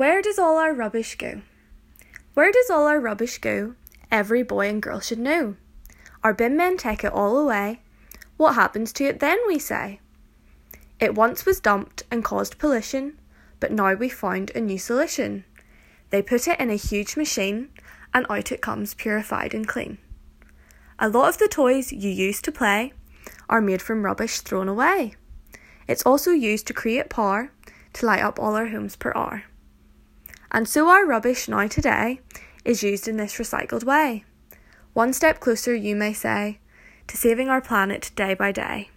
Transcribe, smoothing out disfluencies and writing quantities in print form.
Where does all our rubbish go? Where does all our rubbish go? Every boy and girl should know. Our bin men take it all away. What happens to it then, we say? It once was dumped and caused pollution, but now we found a new solution. They put it in a huge machine, and out it comes purified and clean. A lot of the toys you used to play are made from rubbish thrown away. It's also used to create power to light up all our homes per hour. And so our rubbish now today is used in this recycled way. One step closer, you may say, to saving our planet day by day.